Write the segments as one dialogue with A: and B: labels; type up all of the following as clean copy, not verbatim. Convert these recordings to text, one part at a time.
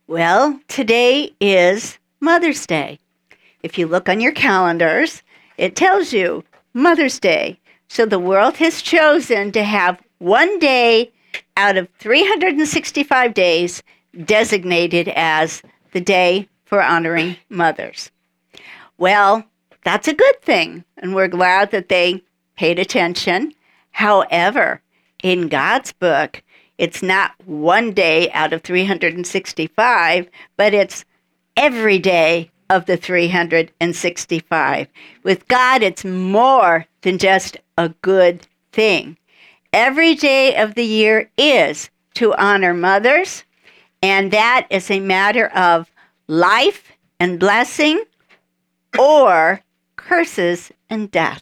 A: Well, today is Mother's Day. If you look on your calendars, it tells you Mother's Day. So the world has chosen to have one day out of 365 days designated as the day for honoring mothers. Well, that's a good thing, and we're glad that they paid attention. However, in God's book, it's not one day out of 365, but it's every day of the 365. With God, it's more than just a good thing. Every day of the year is to honor mothers, and that is a matter of life and blessing or curses and death.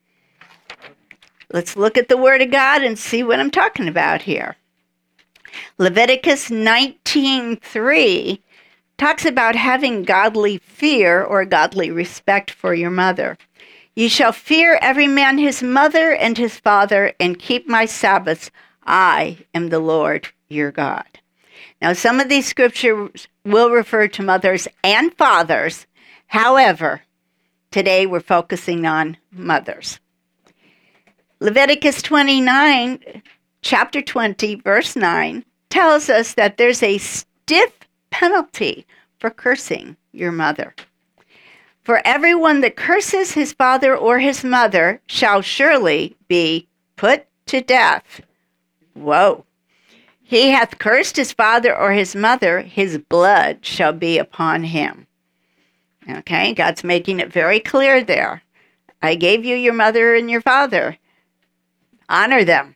A: Let's look at the Word of God and see what I'm talking about here. Leviticus 19:3 talks about having godly fear or godly respect for your mother. You shall fear every man his mother and his father, and keep my Sabbaths. I am the Lord your God. Now, some of these scriptures will refer to mothers and fathers. However, today we're focusing on mothers. Leviticus 29, chapter 20, verse 9, tells us that there's a stiff penalty for cursing your mother. For everyone that curses his father or his mother shall surely be put to death. Whoa. He hath cursed his father or his mother, his blood shall be upon him. Okay, God's making it very clear there. I gave you your mother and your father. Honor them.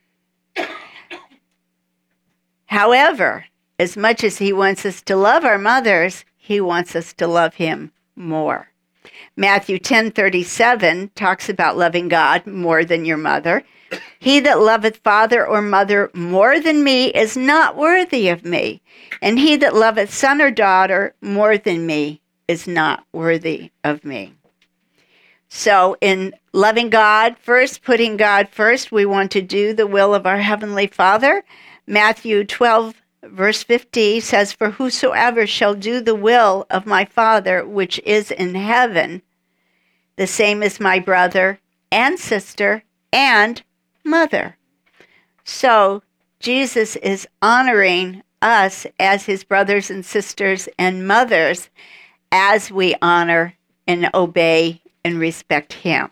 A: However, as much as he wants us to love our mothers, he wants us to love him more. Matthew 10:37 talks about loving God more than your mother. He that loveth father or mother more than me is not worthy of me, and he that loveth son or daughter more than me is not worthy of me. So in loving God first, putting God first, we want to do the will of our Heavenly Father. Matthew 12, verse 50 says, For whosoever shall do the will of my Father which is in heaven, the same is my brother and sister and mother. So Jesus is honoring us as his brothers and sisters and mothers as we honor and obey and respect him.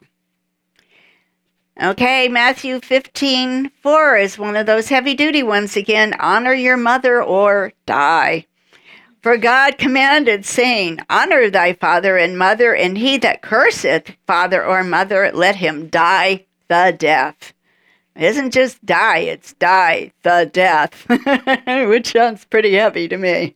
A: Okay, Matthew 15:4 is one of those heavy-duty ones again. Honor your mother or die. For God commanded, saying, Honor thy father and mother, and he that curseth father or mother, let him die the death. It isn't just die, it's die the death, which sounds pretty heavy to me.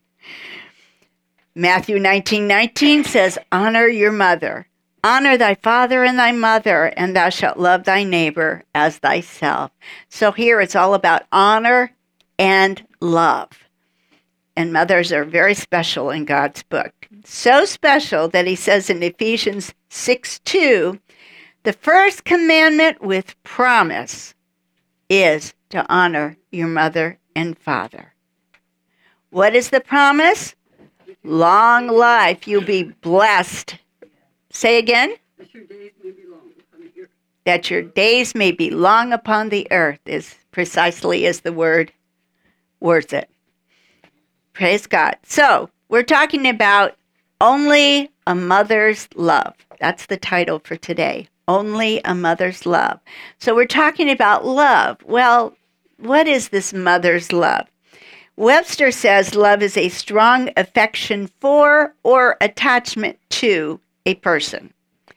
A: Matthew 19:19 says, Honor your mother. Honor thy father and thy mother, and thou shalt love thy neighbor as thyself. So here it's all about honor and love. And mothers are very special in God's book. So special that he says in Ephesians 6:2, the first commandment with promise is to honor your mother and father. What is the promise? Long life. You'll be blessed. Say again?
B: That your days may be long upon the earth.
A: That your days may be long upon the earth is precisely as the word words it. Praise God. So, we're talking about Only a Mother's Love. That's the title for today. Only a Mother's Love. So, we're talking about love. Well, what is this mother's love? Webster says love is a strong affection for or attachment to a person.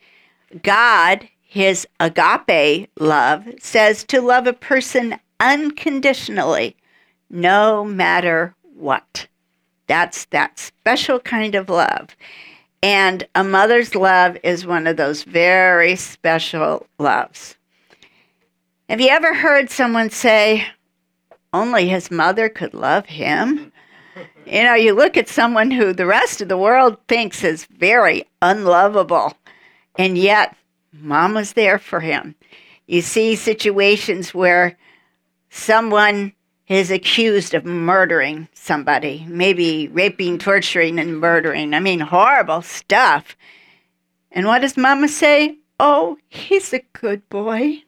A: God, his agape love, says to love a person unconditionally, no matter what. That's that special kind of love. And a mother's love is one of those very special loves. Have you ever heard someone say, only his mother could love him? You know, you look at someone who the rest of the world thinks is very unlovable, and yet Mama's there for him. You see situations where someone is accused of murdering somebody, maybe raping, torturing, and murdering. I mean, horrible stuff. And what does Mama say? Oh, he's a good boy.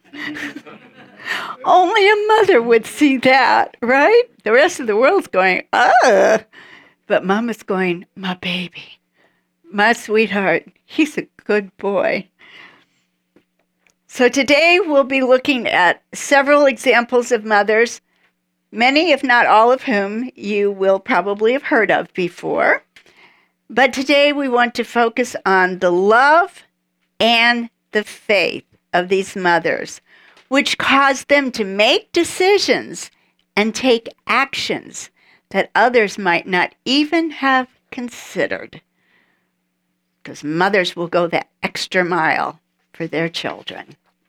A: Only a mother would see that, right? The rest of the world's going, ugh. But Mama's going, my baby, my sweetheart, he's a good boy. So today we'll be looking at several examples of mothers, many, if not all of whom, you will probably have heard of before. But today we want to focus on the love and the faith of these mothers, which caused them to make decisions and take actions that others might not even have considered. Because mothers will go that extra mile for their children.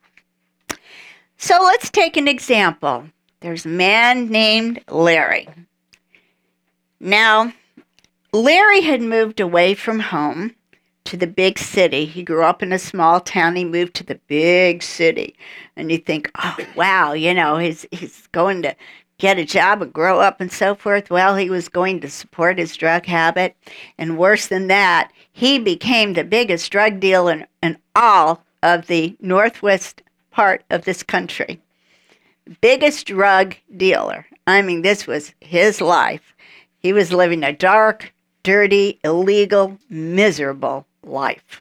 A: So let's take an example. There's a man named Larry. Now, Larry had moved away from home to the big city. He grew up in a small town. He moved to the big city. And you think, oh, wow, he's going to get a job and grow up and so forth. Well, he was going to support his drug habit. And worse than that, he became the biggest drug dealer in all of the northwest part of this country. Biggest drug dealer. I mean, this was his life. He was living a dark, dirty, illegal, miserable life.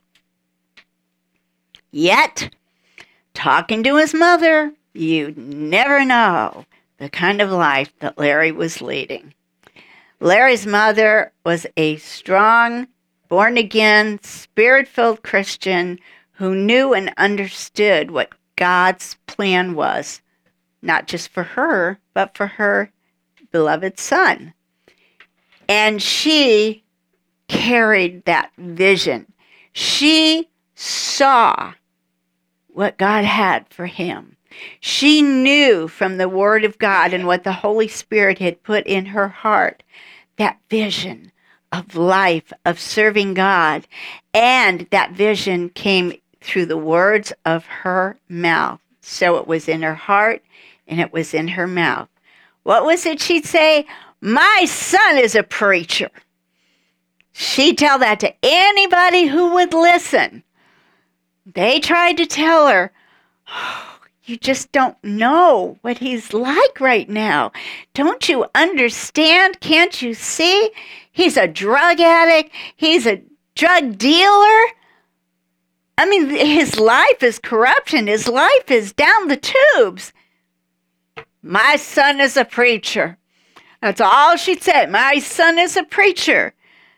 A: Yet, talking to his mother, you'd never know the kind of life that Larry was leading. Larry's mother was a strong, born-again, spirit-filled Christian who knew and understood what God's plan was, not just for her, but for her beloved son. And she carried that vision. She saw what God had for him. She knew from the Word of God and what the Holy Spirit had put in her heart, that vision of life, of serving God. And that vision came through the words of her mouth. So it was in her heart and it was in her mouth. What was it she'd say? My son is a preacher. She'd tell that to anybody who would listen. They tried to tell her, oh, you just don't know what he's like right now. Don't you understand? Can't you see? He's a drug addict. He's a drug dealer. I mean, his life is corruption. His life is down the tubes. My son is a preacher. That's all she said. My son is a preacher.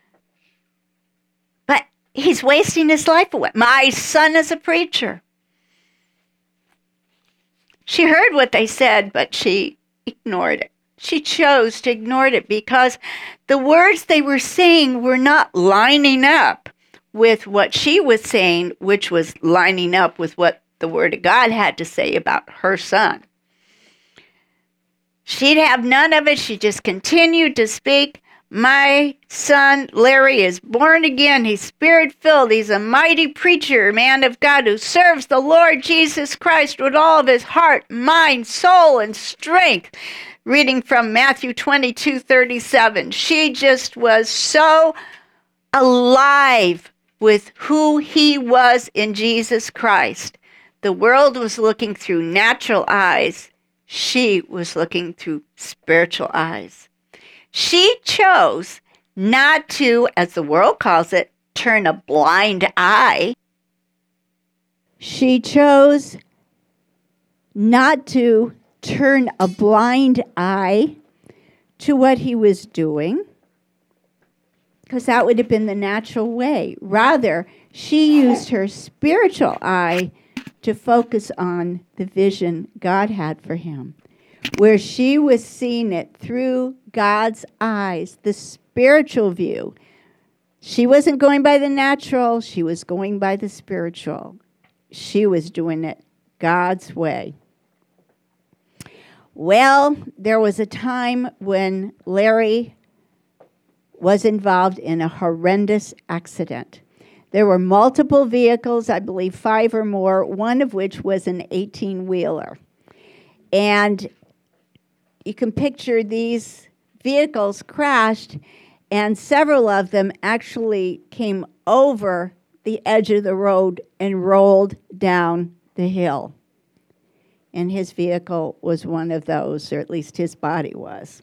A: But he's wasting his life away. My son is a preacher. She heard what they said, but she ignored it. She chose to ignore it because the words they were saying were not lining up with what she was saying, which was lining up with what the Word of God had to say about her son. She'd have none of it. She just continued to speak. My son, Larry, is born again. He's spirit-filled. He's a mighty preacher, man of God, who serves the Lord Jesus Christ with all of his heart, mind, soul, and strength. Reading from Matthew 22:37. She just was so alive with who he was in Jesus Christ. The world was looking through natural eyes. She was looking through spiritual eyes. She chose not to, as the world calls it, turn a blind eye. She chose not to turn a blind eye to what he was doing, because that would have been the natural way. Rather, she used her spiritual eye to focus on the vision God had for him, where she was seeing it through God's eyes, the spiritual view. She wasn't going by the natural, she was going by the spiritual. She was doing it God's way. Well, there was a time when Larry was involved in a horrendous accident. There were multiple vehicles, I believe 5 or more, one of which was an 18-wheeler. And you can picture these vehicles crashed, and several of them actually came over the edge of the road and rolled down the hill. And his vehicle was one of those, or at least his body was.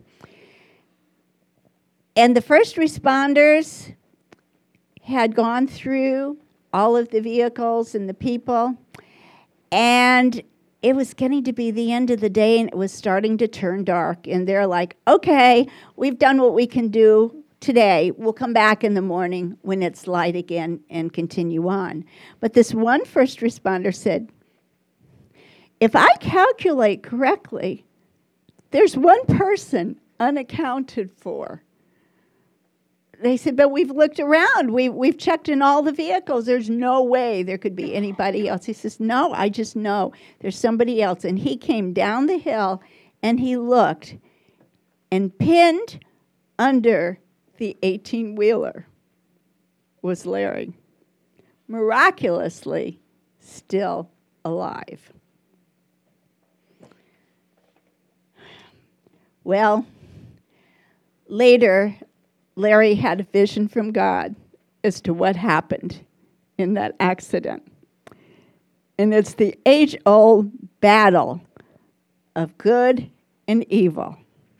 A: And the first responders had gone through all of the vehicles and the people, and it was getting to be the end of the day, and it was starting to turn dark. And they're like, okay, we've done what we can do today. We'll come back in the morning when it's light again and continue on. But this one first responder said, if I calculate correctly, there's one person unaccounted for. They said, but we've looked around. We've checked in all the vehicles. There's no way there could be anybody else. He says, no, I just know there's somebody else. And he came down the hill, and he looked, and pinned under the 18-wheeler was Larry, miraculously still alive. Well, later, Larry had a vision from God as to what happened in that accident. And it's the age-old battle of good and evil.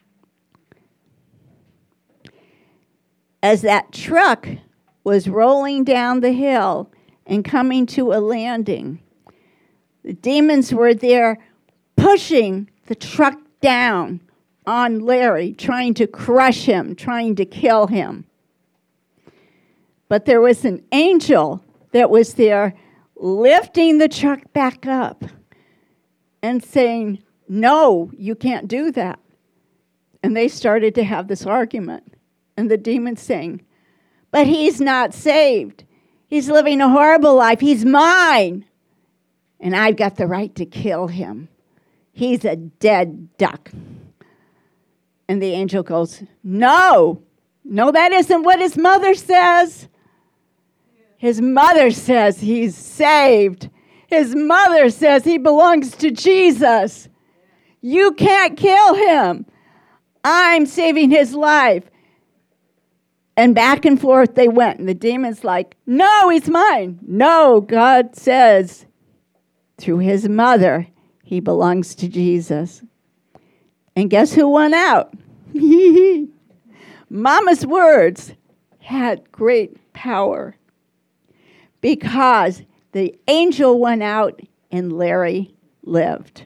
A: As that truck was rolling down the hill and coming to a landing, the demons were there pushing the truck down on Larry, trying to crush him, trying to kill him. But there was an angel that was there lifting the truck back up and saying, no, you can't do that. And they started to have this argument. And the demons saying, but he's not saved. He's living a horrible life. He's mine. And I've got the right to kill him. He's a dead duck. And the angel goes, no, that isn't what his mother says. His mother says he's saved. His mother says he belongs to Jesus. You can't kill him. I'm saving his life. And back and forth they went. And the demon's like, no, he's mine. No, God says through his mother, he belongs to Jesus. And guess who won out? Mama's words had great power because the angel went out and Larry lived.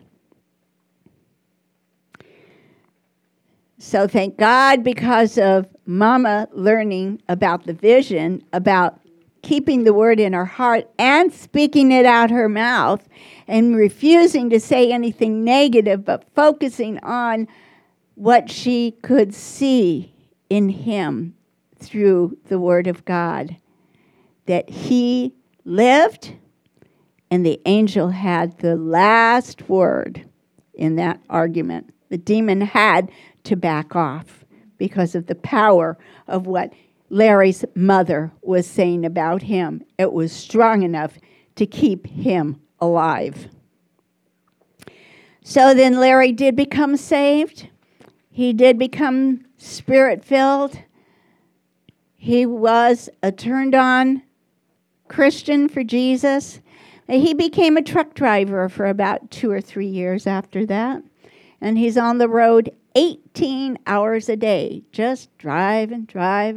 A: So thank God, because of Mama learning about the vision, about keeping the word in her heart and speaking it out her mouth and refusing to say anything negative, but focusing on what she could see in him through the word of God, that he lived and the angel had the last word in that argument. The demon had to back off because of the power of what Larry's mother was saying about him. It was strong enough to keep him alive. So then Larry did become saved. He did become spirit-filled. He was a turned-on Christian for Jesus. He became a truck driver for about 2 or 3 years after that. And he's on the road 18 hours a day, just driving.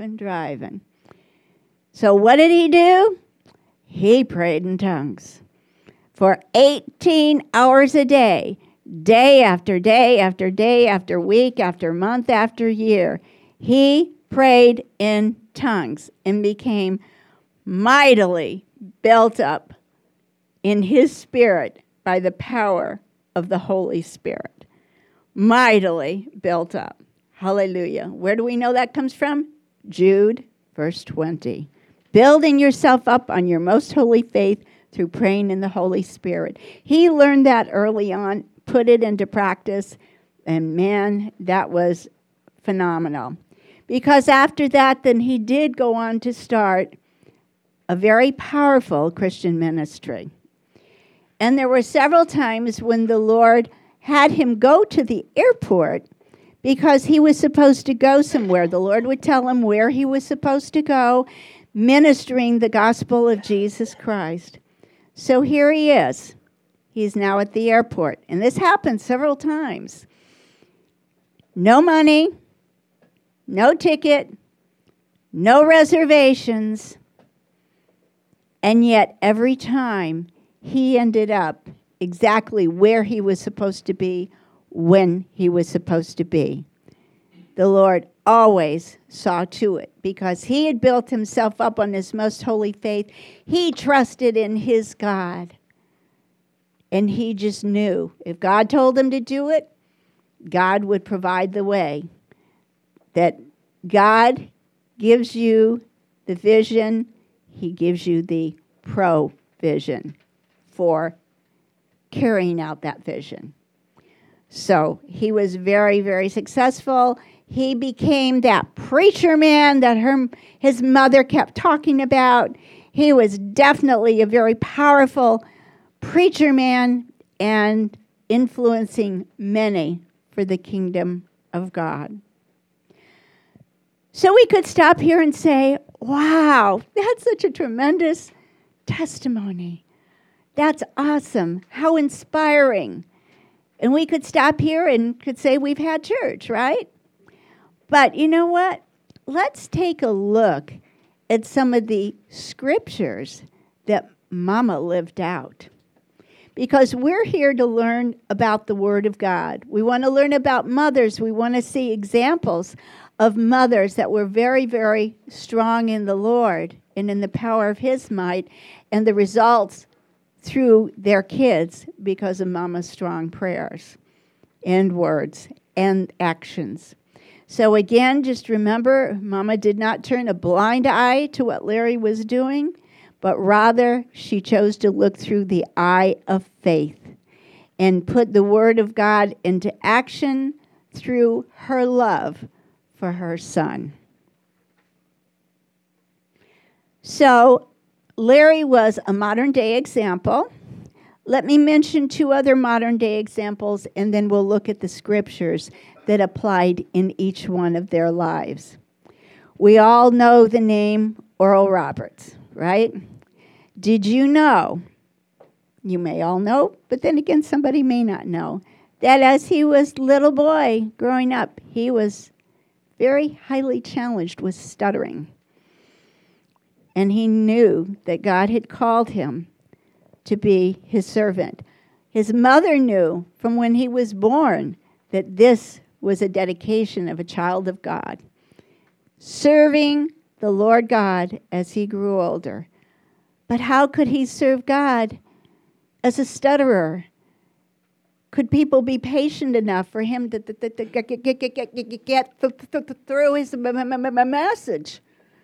A: So what did he do? He prayed in tongues for 18 hours a day, day after day after day after week after month after year. He prayed in tongues and became mightily built up in his spirit by the power of the Holy Spirit. Mightily built up. Hallelujah. Where do we know that comes from? Jude, verse 20. Building yourself up on your most holy faith through praying in the Holy Spirit. He learned that early on, put it into practice, and man, that was phenomenal. Because after that, then he did go on to start a very powerful Christian ministry. And there were several times when the Lord had him go to the airport because he was supposed to go somewhere. The Lord would tell him where he was supposed to go, ministering the gospel of Jesus Christ. So here he is. He's now at the airport. And this happened several times. No money, no ticket, no reservations. And yet every time he ended up exactly where he was supposed to be, when he was supposed to be. The Lord always saw to it because he had built himself up on his most holy faith. He trusted in his God. And he just knew if God told him to do it, God would provide the way. That God gives you the vision, he gives you the provision for carrying out that vision. So he was very, very successful. He became that preacher man that his mother kept talking about. He was definitely a very powerful preacher man and influencing many for the kingdom of God. So we could stop here and say, wow, that's such a tremendous testimony. That's awesome. How inspiring. And we could stop here and could say we've had church, right? But you know what? Let's take a look at some of the scriptures that Mama lived out. Because we're here to learn about the Word of God. We want to learn about mothers. We want to see examples of mothers that were very, very strong in the Lord and in the power of His might, and the results through their kids because of Mama's strong prayers and words and actions. So again, just remember, Mama did not turn a blind eye to what Larry was doing, but rather she chose to look through the eye of faith and put the Word of God into action through her love for her son. So Larry was a modern-day example. Let me mention two other modern-day examples, and then we'll look at the scriptures that applied in each one of their lives. We all know the name Oral Roberts, right? Did you know, you may all know, but then again, somebody may not know, that as he was a little boy growing up, he was very highly challenged with stuttering. And he knew that God had called him to be his servant. His mother knew from when he was born that this was a dedication of a child of God, serving the Lord God as he grew older. But how could he serve God as a stutterer? Could people be patient enough for him to get through his message?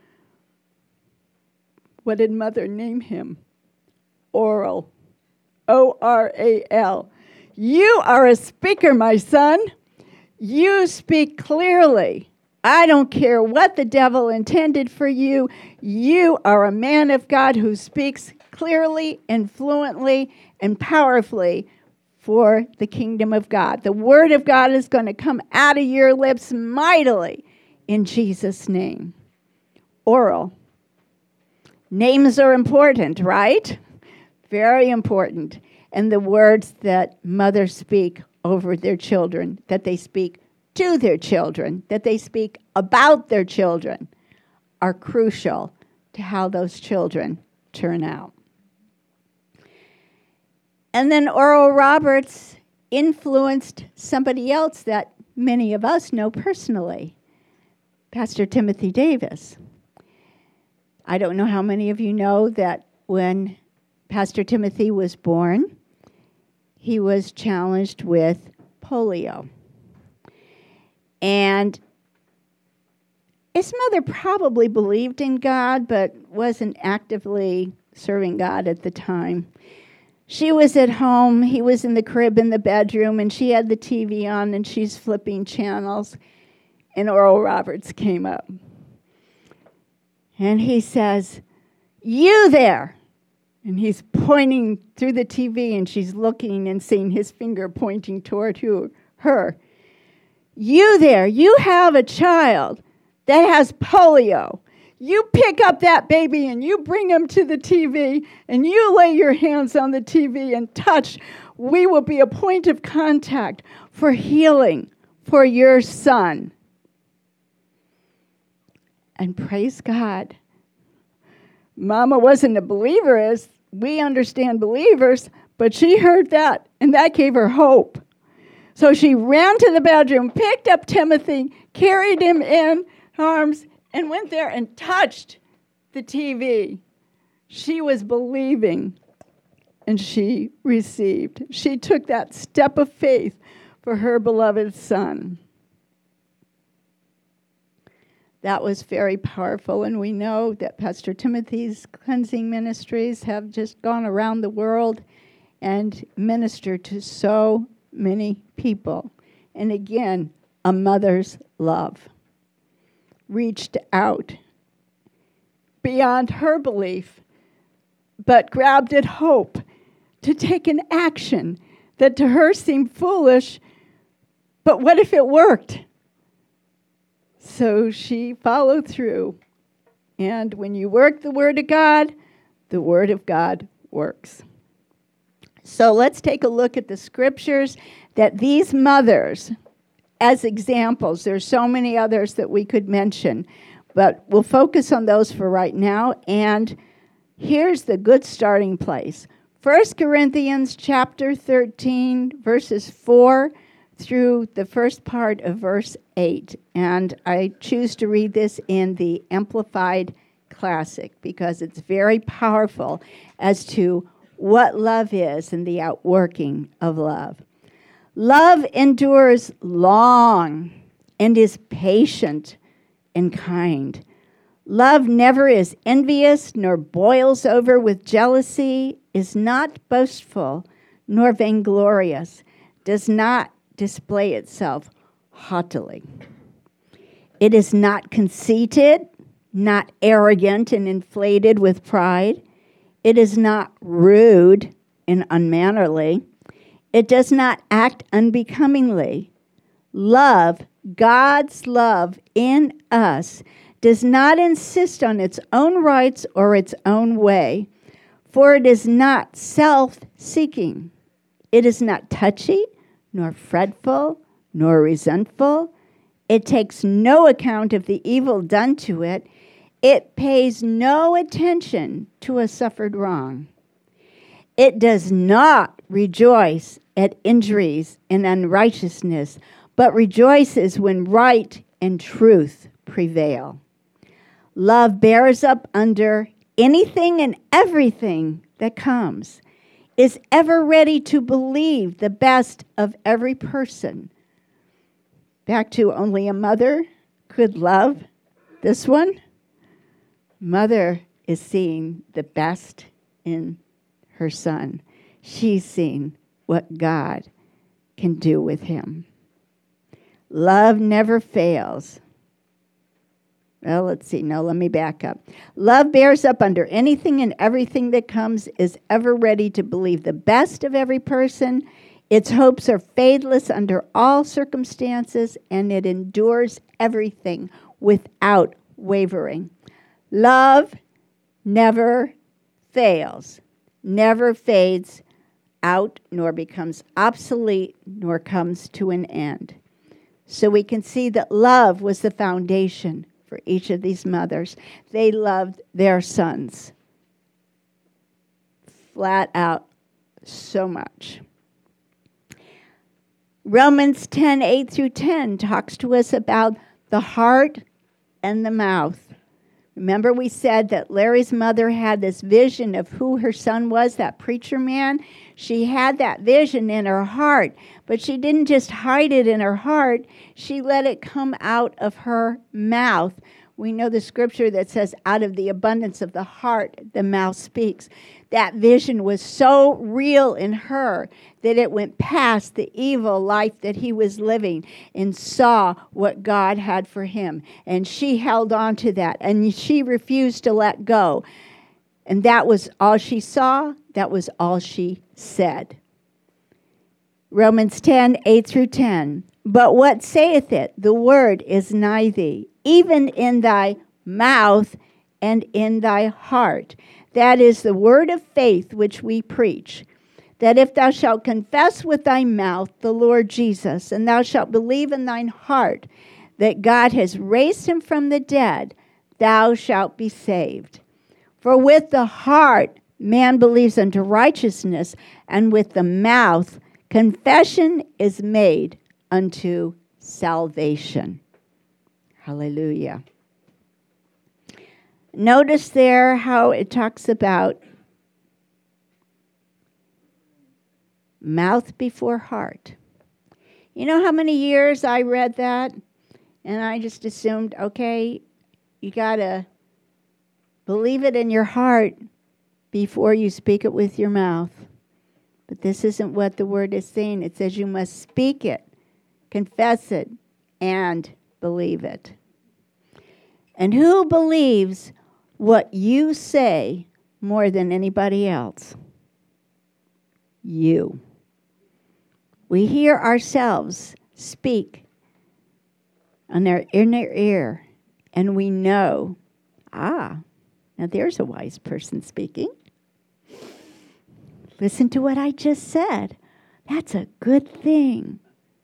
A: What did Mother name him? Oral. O-R-A-L. You are a speaker, my son. You speak clearly. I don't care what the devil intended for you. You are a man of God who speaks clearly and fluently and powerfully for the kingdom of God. The word of God is going to come out of your lips mightily in Jesus' name. Oral. Names are important, right? Very important. And the words that mothers speak over their children, that they speak to their children, that they speak about their children, are crucial to how those children turn out. And then Oral Roberts influenced somebody else that many of us know personally, Pastor Timothy Davis. I don't know how many of you know that when Pastor Timothy was born, he was challenged with polio. And his mother probably believed in God, but wasn't actively serving God at the time. She was at home, he was in the crib in the bedroom, and she had the TV on, and she's flipping channels, and Oral Roberts came up. And he says, "You there!" And he's pointing through the TV, and she's looking and seeing his finger pointing toward her.
C: You there, you have a child that has polio. You pick up that baby and you bring him to the TV and you lay your hands on the TV and touch. We will be a point of contact for healing for your son. And praise God. Mama wasn't a believer as we understand believers, but she heard that and that gave her hope. So she ran to the bedroom, picked up Timothy, carried him in arms, and went there and touched the TV. She was believing, and she received. She took that step of faith for her beloved son. That was very powerful, and we know that Pastor Timothy's cleansing ministries have just gone around the world and ministered to so many people. And again, a mother's love reached out beyond her belief, but grabbed at hope to take an action that to her seemed foolish, but what if it worked? So she followed through. And when you work the Word of God works. So let's take a look at the scriptures that these mothers, as examples, there's so many others that we could mention, but we'll focus on those for right now. And here's the good starting place. 1 Corinthians chapter 13, verses 4 through the first part of verse 8. And I choose to read this in the Amplified Classic because it's very powerful as to what love is and the outworking of love. Love endures long and is patient and kind. Love never is envious, nor boils over with jealousy, is not boastful, nor vainglorious, does not display itself haughtily. It is not conceited, not arrogant and inflated with pride. It is not rude and unmannerly. It does not act unbecomingly. Love, God's love in us, does not insist on its own rights or its own way, for it is not self-seeking. It is not touchy, nor fretful, nor resentful. It takes no account of the evil done to it. It pays no attention to a suffered wrong. It does not rejoice at injuries and unrighteousness, but rejoices when right and truth prevail. Love bears up under anything and everything that comes, is ever ready to believe the best of every person. Back to only a mother could love this one. Mother is seeing the best in her son. She's seeing what God can do with him. Love never fails. Well, let's see. No, let me back up. Love bears up under anything and everything that comes, is ever ready to believe the best of every person. Its hopes are fadeless under all circumstances, and it endures everything without wavering. Love never fails, never fades out, nor becomes obsolete, nor comes to an end. So we can see that love was the foundation for each of these mothers. They loved their sons flat out so much. Romans 10:8 through 10 talks to us about the heart and the mouth. Remember we said that Larry's mother had this vision of who her son was, that preacher man? She had that vision in her heart, but she didn't just hide it in her heart. She let it come out of her mouth. We know the scripture that says, out of the abundance of the heart, the mouth speaks. That vision was so real in her that it went past the evil life that he was living and saw what God had for him. And she held on to that, and she refused to let go. And that was all she saw. That was all she said. Romans 10:8 through 10. But what saith it? The word is nigh thee, even in thy mouth and in thy heart. That is the word of faith which we preach. That if thou shalt confess with thy mouth the Lord Jesus, and thou shalt believe in thine heart that God has raised him from the dead, thou shalt be saved. For with the heart man believes unto righteousness, and with the mouth confession is made unto salvation. Hallelujah. Notice there how it talks about mouth before heart. You know how many years I read that? And I just assumed, okay, you got to believe it in your heart before you speak it with your mouth. But this isn't what the word is saying. It says you must speak it, confess it, and believe it. And who believes what you say more than anybody else? You. We hear ourselves speak in their ear, and we know, now there's a wise person speaking. Listen to what I just said. That's a good thing.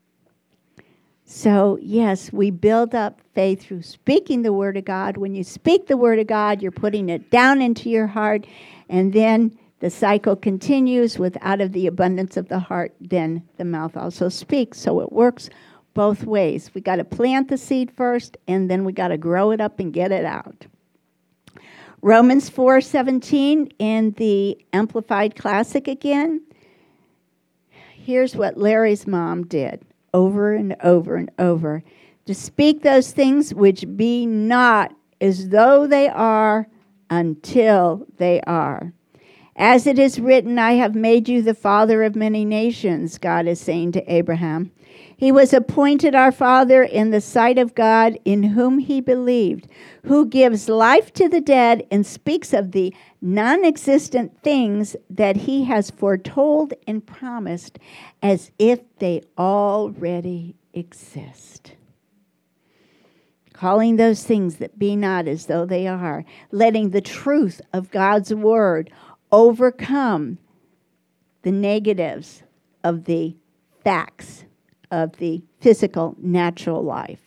C: So, yes, we build up faith through speaking the Word of God. When you speak the Word of God, you're putting it down into your heart, and then the cycle continues with out of the abundance of the heart, then the mouth also speaks. So it works both ways. We got to plant the seed first, and then we got to grow it up and get it out. Romans 4:17 in the Amplified Classic again. Here's what Larry's mom did over and over and over. To speak those things which be not as though they are until they are. As it is written, I have made you the father of many nations, God is saying to Abraham. He was appointed our father in the sight of God, in whom he believed, who gives life to the dead and speaks of the non-existent things that he has foretold and promised as if they already exist. Calling those things that be not as though they are, letting the truth of God's word overcome the negatives of the facts of the physical, natural life.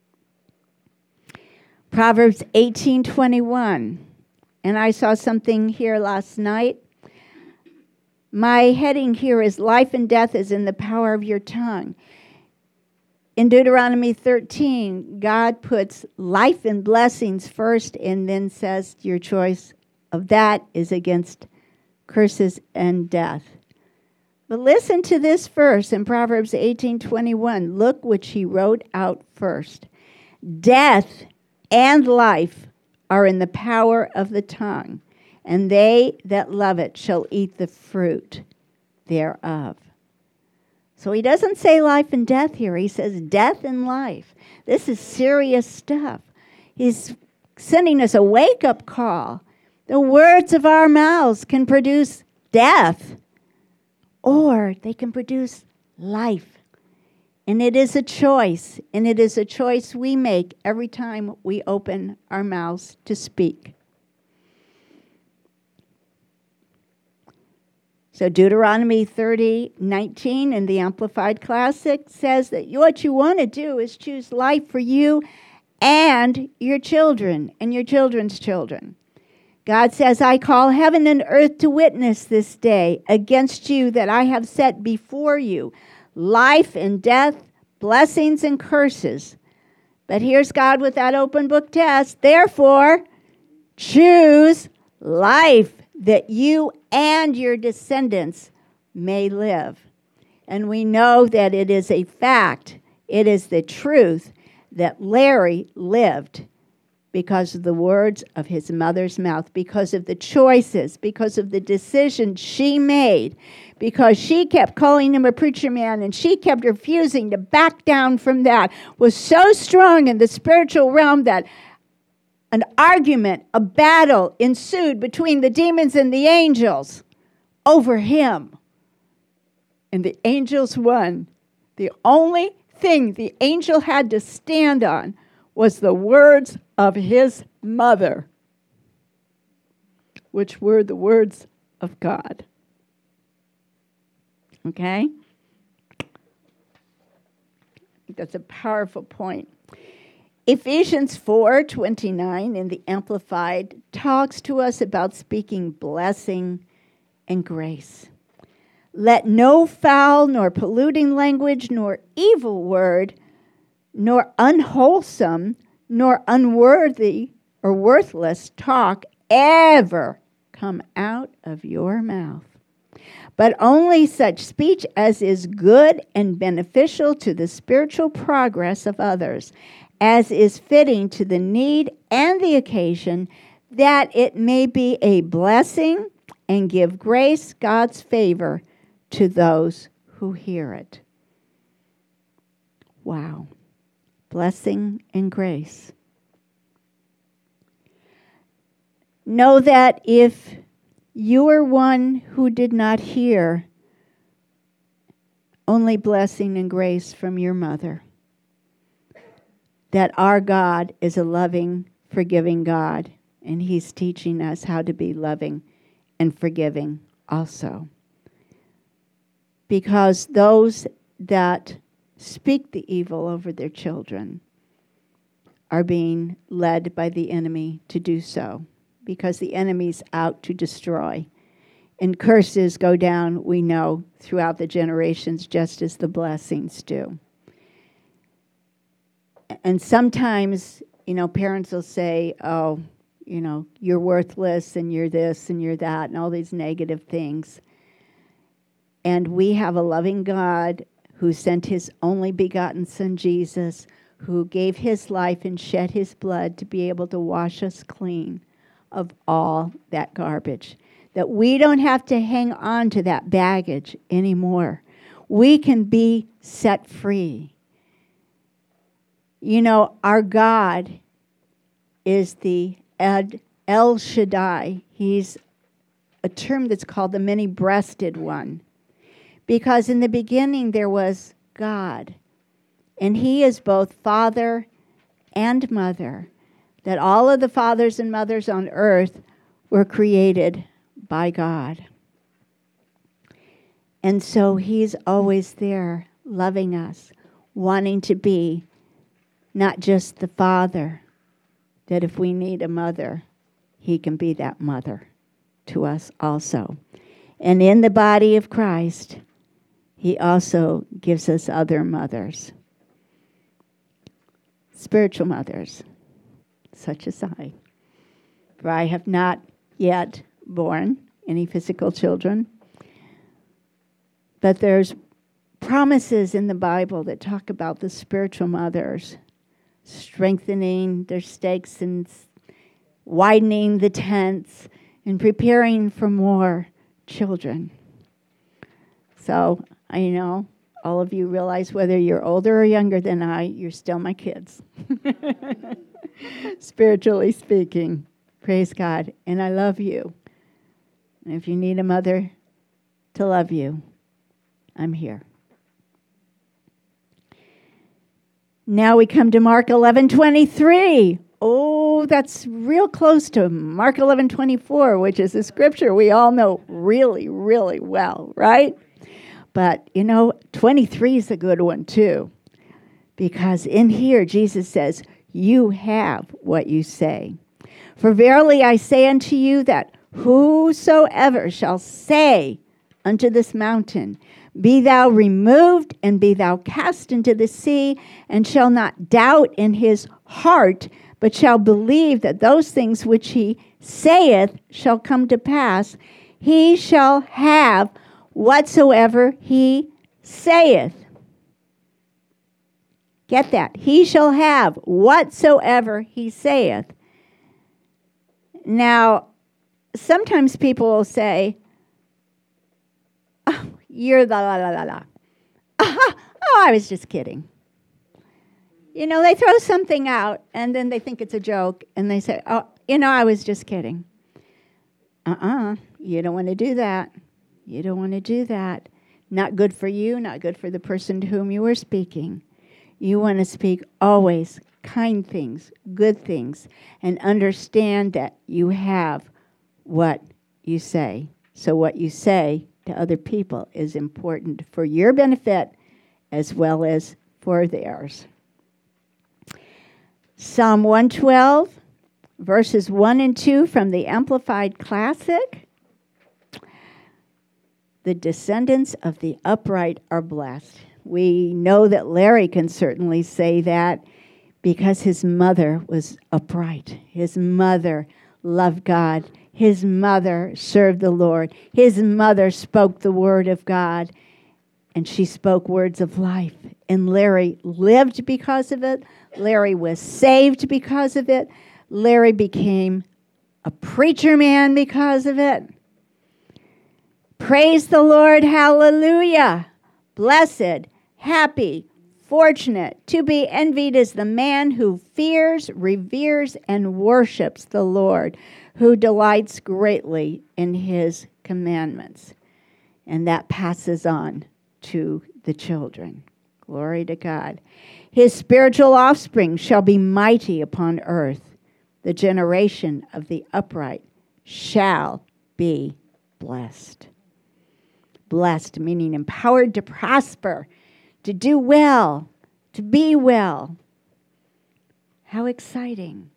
C: Proverbs 18:21. And I saw something here last night. My heading here is life and death is in the power of your tongue. In Deuteronomy 13, God puts life and blessings first and then says your choice of that is against curses and death. But listen to this verse in Proverbs 18:21. Look which he wrote out first. Death and life are in the power of the tongue, and they that love it shall eat the fruit thereof. So he doesn't say life and death here. He says death and life. This is serious stuff. He's sending us a wake-up call. The words of our mouths can produce death, or they can produce life. And it is a choice, and it is a choice we make every time we open our mouths to speak. So Deuteronomy 30:19 in the Amplified Classic says that what you want to do is choose life for you and your children and your children's children. God says, I call heaven and earth to witness this day against you that I have set before you life and death, blessings and curses. But here's God with that open book test. Therefore, choose life that you and your descendants may live. And we know that it is a fact, it is the truth that Larry lived because of the words of his mother's mouth, because of the choices, because of the decisions she made, because she kept calling him a preacher man and she kept refusing to back down from that, was so strong in the spiritual realm that an argument, a battle ensued between the demons and the angels over him. And the angels won. The only thing the angel had to stand on was the words of his mother, which were the words of God. Okay? I think that's a powerful point. Ephesians 4:29 in the Amplified talks to us about speaking blessing and grace. Let no foul nor polluting language nor evil word nor unwholesome nor unworthy or worthless talk ever come out of your mouth, but only such speech as is good and beneficial to the spiritual progress of others, as is fitting to the need and the occasion, that it may be a blessing and give grace, God's favor, to those who hear it. Wow. Blessing and grace. Know that if you are one who did not hear only blessing and grace from your mother, that our God is a loving, forgiving God, and He's teaching us how to be loving and forgiving also. Because those that speak the evil over their children are being led by the enemy to do so, because the enemy's out to destroy. And curses go down, we know, throughout the generations, just as the blessings do. And sometimes, parents will say, oh, you're worthless and you're this and you're that and all these negative things. And we have a loving God who sent His only begotten Son, Jesus, who gave His life and shed His blood to be able to wash us clean of all that garbage. That we don't have to hang on to that baggage anymore. We can be set free. Our God is the El Shaddai. He's a term that's called the many-breasted one. Because in the beginning there was God. And He is both Father and Mother. That all of the fathers and mothers on earth were created by God. And so He's always there, loving us, wanting to be not just the Father, that if we need a mother, He can be that mother to us also. And in the body of Christ, He also gives us other mothers, spiritual mothers, such as I. For I have not yet born any physical children, but there's promises in the Bible that talk about the spiritual mothers strengthening their stakes and widening the tents and preparing for more children. So I know all of you realize whether you're older or younger than I, you're still my kids. Spiritually speaking, praise God. And I love you. And if you need a mother to love you, I'm here. Now we come to Mark 11:23. Oh, that's real close to Mark 11:24, which is a scripture we all know really, really well, right? But, 23 is a good one too. Because in here, Jesus says, you have what you say. For verily I say unto you that whosoever shall say unto this mountain, be thou removed and be thou cast into the sea, and shall not doubt in his heart, but shall believe that those things which he saith shall come to pass, he shall have whatsoever he saith. Get that. He shall have whatsoever he saith. Now, sometimes people will say, oh, you're the la la la la. Oh, I was just kidding. They throw something out and then they think it's a joke and they say, oh, I was just kidding. You don't want to do that. You don't want to do that. Not good for you, not good for the person to whom you were speaking. You want to speak always kind things, good things, and understand that you have what you say. So what you say to other people is important for your benefit as well as for theirs. Psalm 112, verses 1 and 2 from the Amplified Classic. The descendants of the upright are blessed. We know that Larry can certainly say that because his mother was upright. His mother loved God. His mother served the Lord. His mother spoke the word of God, and she spoke words of life. And Larry lived because of it. Larry was saved because of it. Larry became a preacher man because of it. Praise the Lord, hallelujah. Blessed, happy, fortunate, to be envied is the man who fears, reveres, and worships the Lord, who delights greatly in his commandments. And that passes on to the children. Glory to God. His spiritual offspring shall be mighty upon earth. The generation of the upright shall be blessed. Blessed, meaning empowered to prosper, to do well, to be well. How exciting.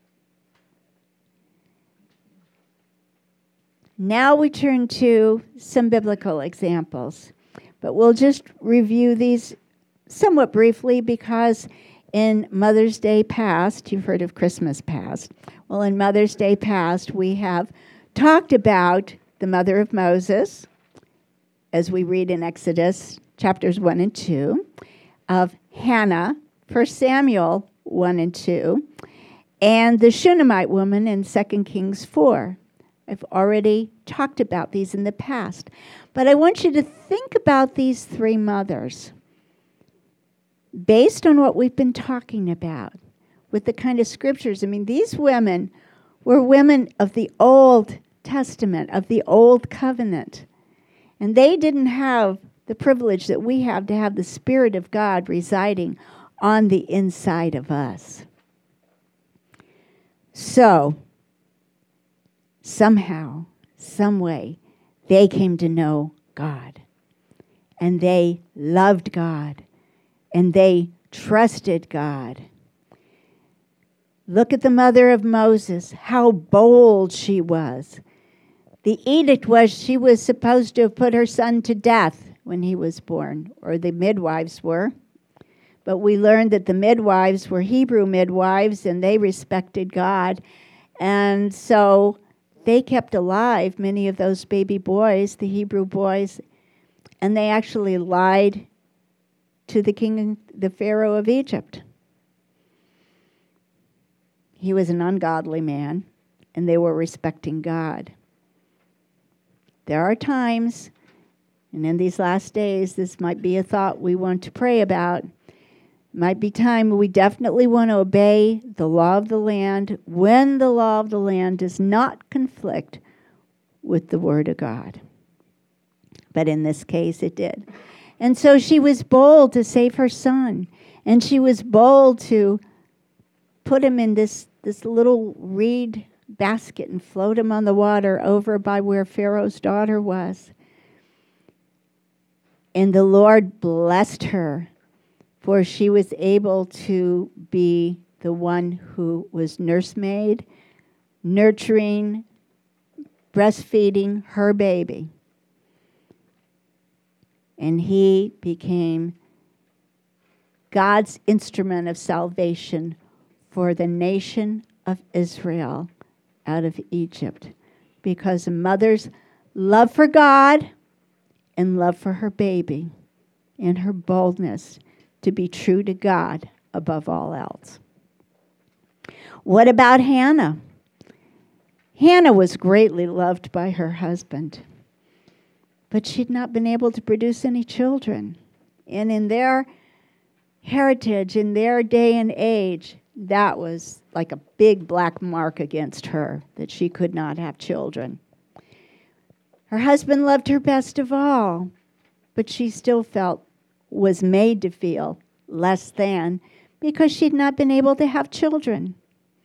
C: Now we turn to some biblical examples, but we'll just review these somewhat briefly because in Mother's Day past, you've heard of Christmas past. Well, in Mother's Day past, we have talked about the mother of Moses, as we read in Exodus chapters 1 and 2, of Hannah, 1 Samuel 1 and 2, and the Shunammite woman in 2 Kings 4. I've already talked about these in the past, but I want you to think about these three mothers based on what we've been talking about with the kind of scriptures. I mean, these women were women of the Old Testament, of the Old Covenant, and they didn't have the privilege that we have to have the Spirit of God residing on the inside of us. So, somehow, some way, they came to know God. And they loved God. And they trusted God. Look at the mother of Moses, how bold she was. The edict was she was supposed to have put her son to death when he was born, or the midwives were. But we learned that the midwives were Hebrew midwives, and they respected God. And so they kept alive many of those baby boys, the Hebrew boys, and they actually lied to the king, the Pharaoh of Egypt. He was an ungodly man, and they were respecting God. There are times, and in these last days, this might be a thought we want to pray about. Might be time we definitely want to obey the law of the land when the law of the land does not conflict with the Word of God. But in this case, it did. And so she was bold to save her son. And she was bold to put him in this little reed basket and float him on the water over by where Pharaoh's daughter was. And the Lord blessed her, for she was able to be the one who was nursemaid, nurturing, breastfeeding her baby. And he became God's instrument of salvation for the nation of Israel out of Egypt, because a mother's love for God and love for her baby and her boldness to be true to God above all else. What about Hannah? Hannah was greatly loved by her husband, but she'd not been able to produce any children. And in their heritage, in their day and age, that was like a big black mark against her, that she could not have children. Her husband loved her best of all, but she still was made to feel less than because she'd not been able to have children.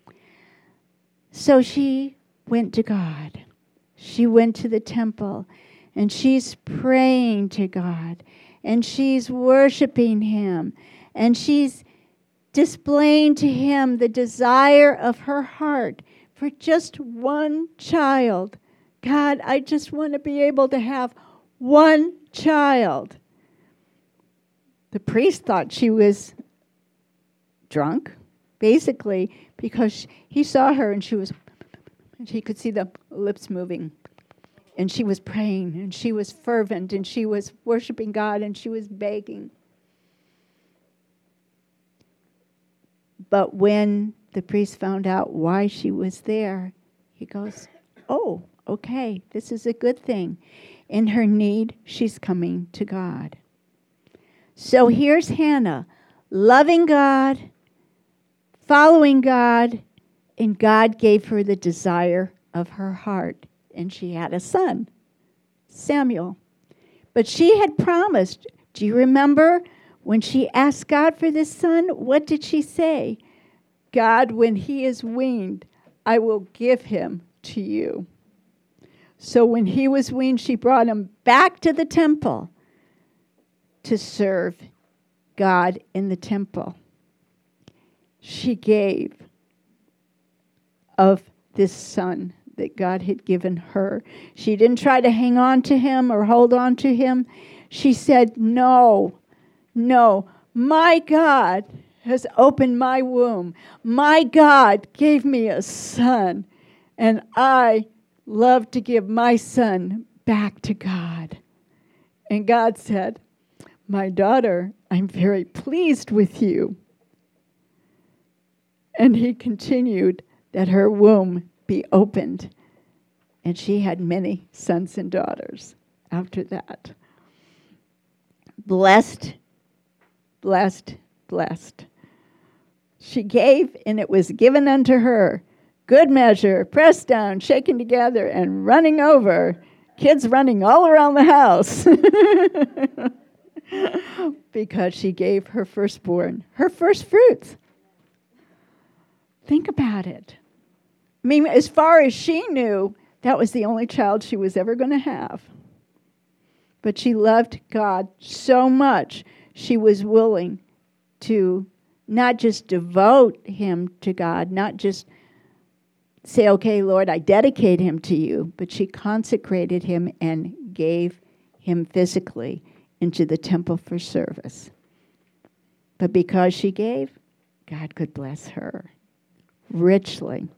C: So she went to God. She went to the temple, and she's praying to God, and she's worshiping Him, and she's displaying to Him the desire of her heart for just one child. God, I just want to be able to have one child. The priest thought she was drunk, basically, because he saw her and he could see the lips moving. And she was praying, and she was fervent, and she was worshiping God, and she was begging. But when the priest found out why she was there, he goes, oh, okay, this is a good thing. In her need, she's coming to God. So here's Hannah, loving God, following God, and God gave her the desire of her heart. And she had a son, Samuel. But she had promised, do you remember when she asked God for this son? What did she say? God, when he is weaned, I will give him to you. So when he was weaned, she brought him back to the temple to serve God in the temple. She gave of this son that God had given her. She didn't try to hang on to him or hold on to him. She said, no, my God has opened my womb. My God gave me a son, and I love to give my son back to God. And God said, my daughter, I'm very pleased with you. And he continued that her womb be opened. And she had many sons and daughters after that. Blessed, blessed, blessed. She gave, and it was given unto her. Good measure, pressed down, shaken together, and running over. Kids running all around the house. Because she gave her firstborn, her first fruits. Think about it. I mean, as far as she knew, that was the only child she was ever going to have. But she loved God so much, she was willing to not just devote him to God, not just say, okay, Lord, I dedicate him to you, but she consecrated him and gave him physically into the temple for service. But because she gave, God could bless her richly.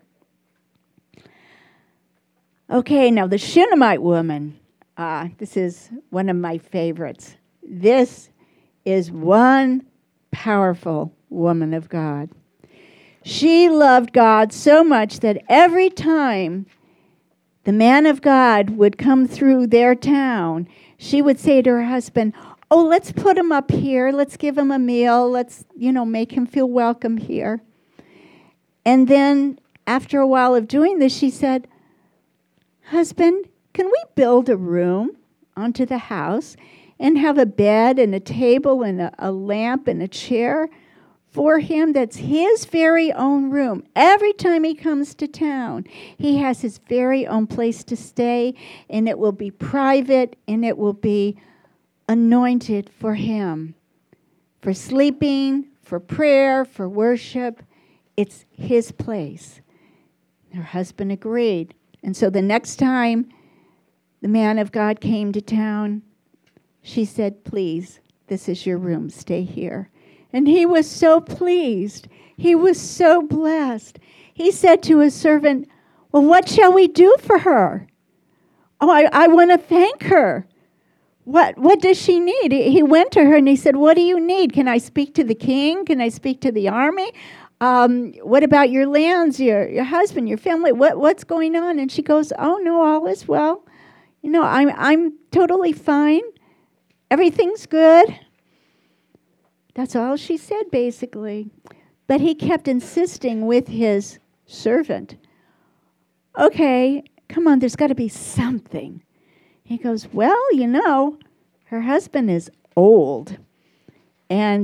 C: Okay, now the Shunammite woman. This is one of my favorites. This is one powerful woman of God. She loved God so much that every time the man of God would come through their town, she would say to her husband, oh, let's put him up here. Let's give him a meal. Let's, make him feel welcome here. And then after a while of doing this, she said, husband, can we build a room onto the house and have a bed and a table and a lamp and a chair for him that's his very own room? Every time he comes to town, he has his very own place to stay, and it will be private, and it will be anointed for him, for sleeping, for prayer, for worship. It's his place. Her husband agreed. And so the next time the man of God came to town, she said, please, this is your room. Stay here. And he was so pleased. He was so blessed. He said to his servant, well, what shall we do for her? Oh, I want to thank her. What does she need? He went to her and he said, what do you need? Can I speak to the king? Can I speak to the army? What about your lands, your husband, your family? What's going on? And she goes, oh, no, all is well. I'm totally fine. Everything's good. That's all she said, basically. But he kept insisting with his servant, okay, come on, there's got to be something. He goes, well, her husband is old, and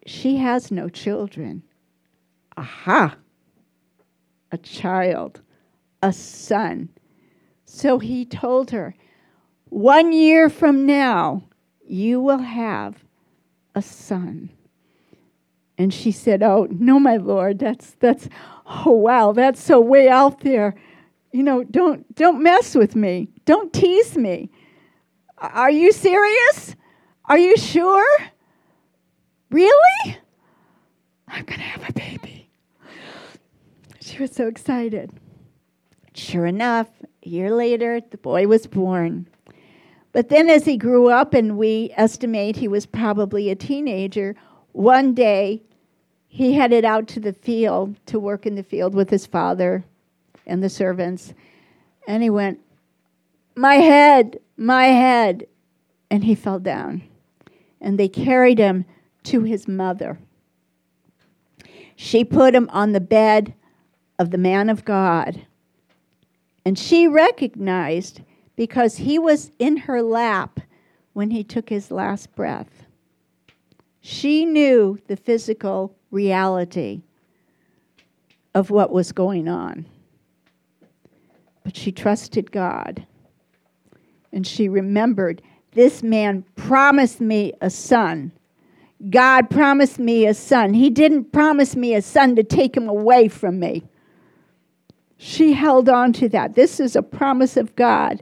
C: she has no children. Aha! A child, a son. So he told her, 1 year from now, you will have a son. And she said, oh, no, my Lord, that's, oh, wow, that's so way out there. You know, don't mess with me. Don't tease me. Are you serious? Are you sure? Really? I'm going to have a baby. She was so excited. Sure enough, a year later, the boy was born. But then as he grew up, and we estimate he was probably a teenager, one day he headed out to the field to work in the field with his father and the servants. And he went, my head, and he fell down. And they carried him to his mother. She put him on the bed of the man of God. And she recognized, because he was in her lap when he took his last breath. She knew the physical reality of what was going on. But she trusted God. And she remembered, this man promised me a son. God promised me a son. He didn't promise me a son to take him away from me. She held on to that. This is a promise of God.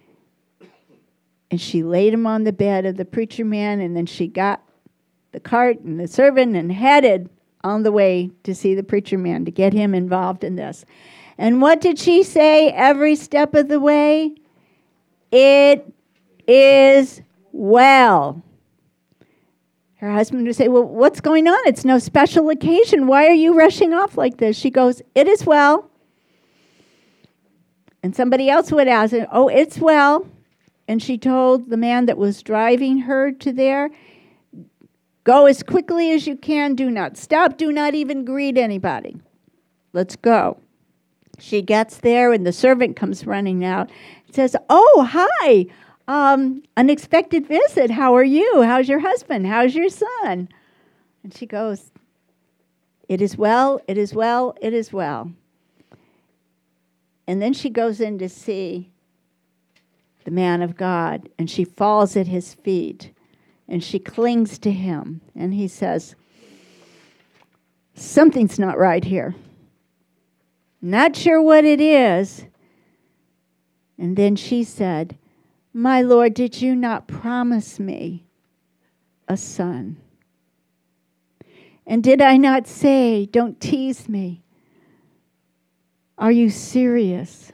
C: And she laid him on the bed of the preacher man, and then she got the cart and the servant and headed on the way to see the preacher man, to get him involved in this. And what did she say every step of the way? It is well. Her husband would say, well, what's going on? It's no special occasion. Why are you rushing off like this? She goes, it is well. And somebody else would ask, oh, it's well. And she told the man that was driving her to there, go as quickly as you can. Do not stop. Do not even greet anybody. Let's go. She gets there, and the servant comes running out and says, oh, hi. Unexpected visit. How are you? How's your husband? How's your son? And she goes, it is well, it is well, it is well. And then she goes in to see the man of God, and she falls at his feet, and she clings to him. And he says, something's not right here. Not sure what it is. And then she said, my Lord, did you not promise me a son? And did I not say, don't tease me? Are you serious?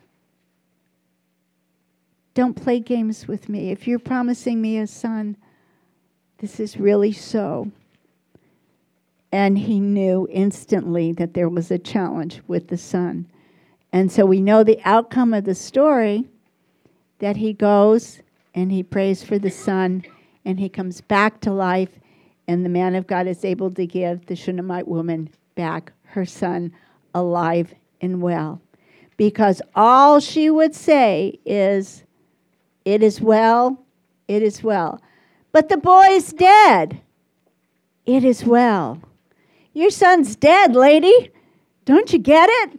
C: Don't play games with me. If you're promising me a son, this is really so. And he knew instantly that there was a challenge with the son. And so we know the outcome of the story, that he goes and he prays for the son, and he comes back to life, and the man of God is able to give the Shunammite woman back her son alive and well. Because all she would say is, it is well, it is well. But the boy's dead. It is well. Your son's dead, lady. Don't you get it?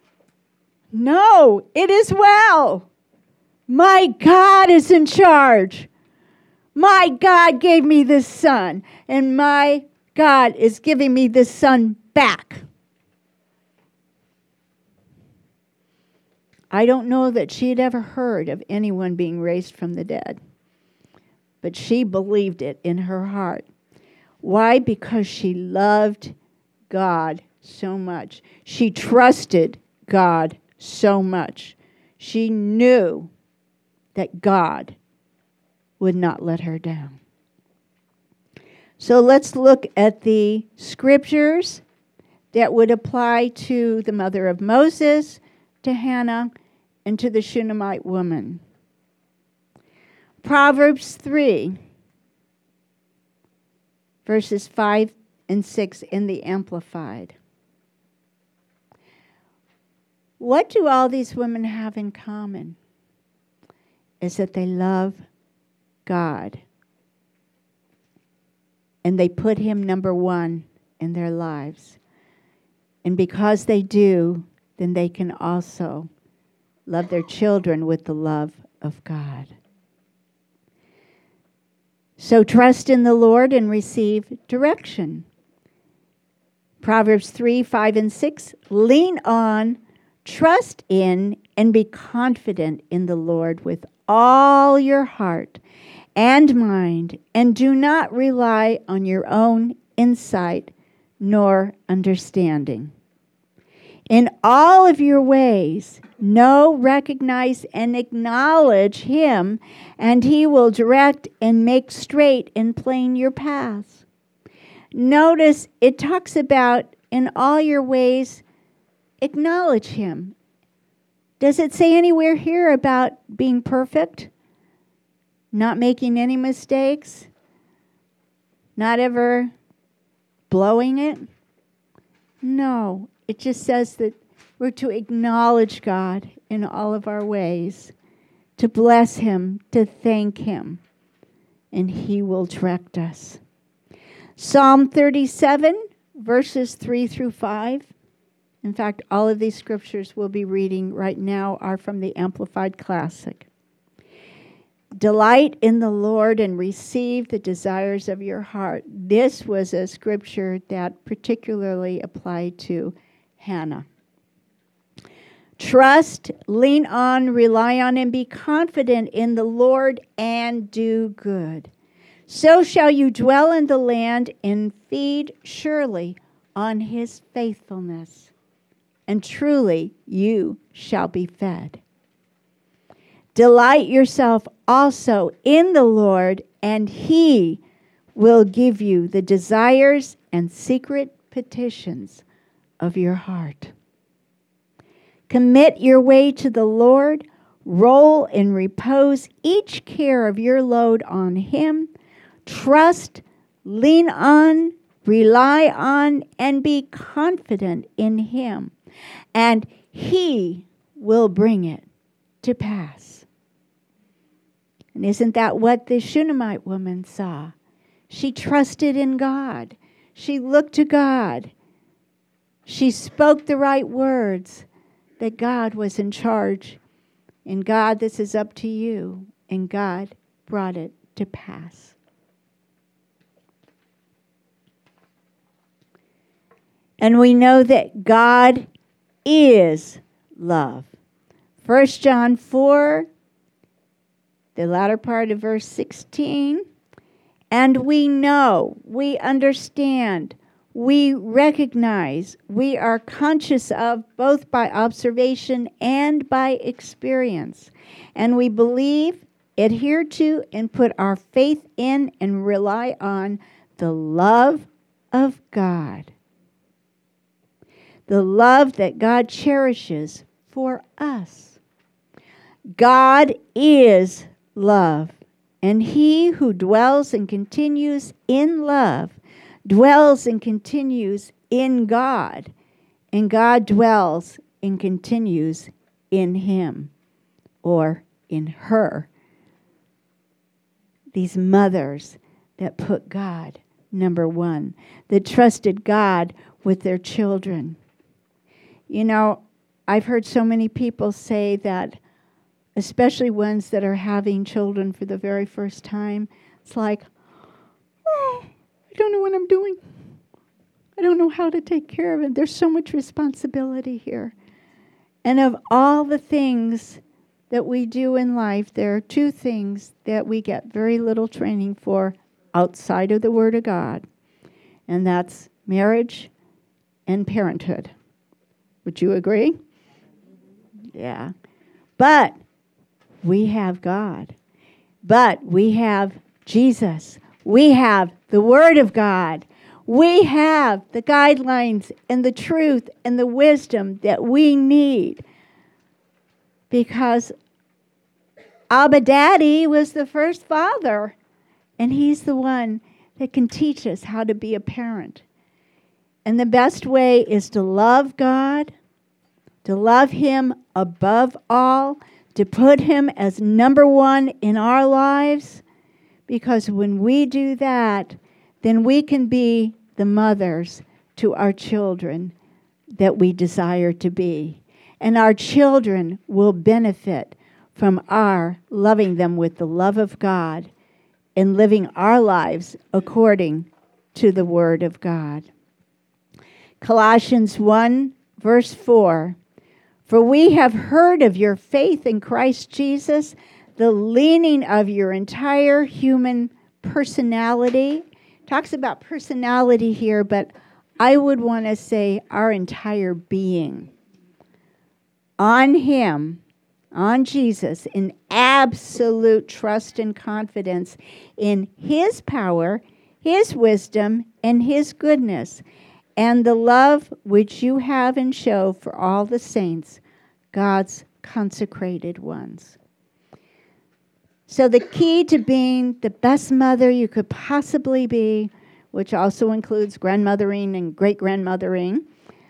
C: No, it is well. My God is in charge. My God gave me this son, and my God is giving me this son back. I don't know that she had ever heard of anyone being raised from the dead, but she believed it in her heart. Why? Because she loved God so much. She trusted God so much. She knew that God would not let her down. So let's look at the scriptures that would apply to the mother of Moses, to Hannah, and to the Shunammite woman. Proverbs 3, verses 5 and 6 in the Amplified. What do all these women have in common? Is that they love God. and they put him number one in their lives. And because they do, then they can also love their children with the love of God. So trust in the Lord and receive direction. Proverbs 3, 5, and 6, lean on, trust in, and be confident in the Lord with all your heart and mind, and do not rely on your own insight nor understanding. In all of your ways, know, recognize, and acknowledge him, and he will direct and make straight and plain your paths. Notice it talks about in all your ways, acknowledge him. Does it say anywhere here about being perfect? Not making any mistakes? Not ever blowing it? No. It just says that we're to acknowledge God in all of our ways, to bless him, to thank him, and he will direct us. Psalm 37, verses 3 through 5. In fact, all of these scriptures we'll be reading right now are from the Amplified Classic. Delight in the Lord and receive the desires of your heart. This was a scripture that particularly applied to Hannah. Trust, lean on, rely on, and be confident in the Lord and do good. So shall you dwell in the land and feed surely on his faithfulness. And truly you shall be fed. Delight yourself also in the Lord, and he will give you the desires and secret petitions of your heart. Commit your way to the Lord, roll and repose each care of your load on him. Trust, lean on, rely on, and be confident in him, and he will bring it to pass. And isn't that what the Shunammite woman saw? She trusted in God. She looked to God. She spoke the right words, that God was in charge. And God, this is up to you. And God brought it to pass. And we know that God is love. 1 John 4, the latter part of verse 16. And we know, we understand, we recognize, we are conscious of, both by observation and by experience. And we believe, adhere to, and put our faith in and rely on the love of God. The love that God cherishes for us. God is love, and he who dwells and continues in love dwells and continues in God, and God dwells and continues in him or in her. These mothers that put God number one, that trusted God with their children. You know, I've heard so many people say that, especially ones that are having children for the very first time, it's like, oh, I don't know what I'm doing. I don't know how to take care of it. There's so much responsibility here. And of all the things that we do in life, there are two things that we get very little training for outside of the Word of God. And that's marriage and parenthood. Would you agree? Yeah. But we have God. But we have Jesus. We have the Word of God. We have the guidelines and the truth and the wisdom that we need. Because Abba Daddy was the first father. And he's the one that can teach us how to be a parent. And the best way is to love God, to love him above all, to put him as number one in our lives. Because when we do that, then we can be the mothers to our children that we desire to be. And our children will benefit from our loving them with the love of God and living our lives according to the Word of God. Colossians 1, verse 4, for we have heard of your faith in Christ Jesus, the leaning of your entire human personality. Talks about personality here, but I would want to say our entire being. On Him, on Jesus, in absolute trust and confidence in His power, His wisdom, and His goodness, and the love which you have and show for all the saints, God's consecrated ones. So the key to being the best mother you could possibly be, which also includes grandmothering and great-grandmothering,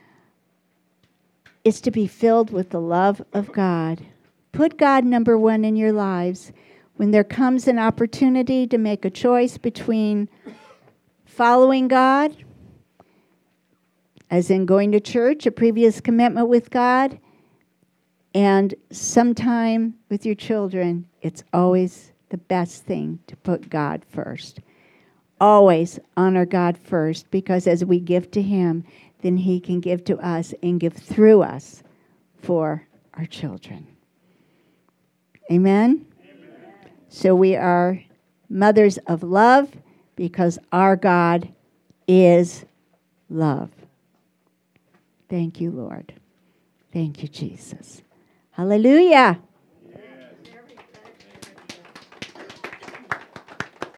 C: is to be filled with the love of God. Put God number one in your lives. When there comes an opportunity to make a choice between following God, as in going to church, a previous commitment with God, and sometime with your children, it's always the best thing to put God first. Always honor God first, because as we give to Him, then He can give to us and give through us for our children. Amen? Amen. So we are mothers of love because our God is love. Thank you, Lord. Thank you, Jesus. Hallelujah.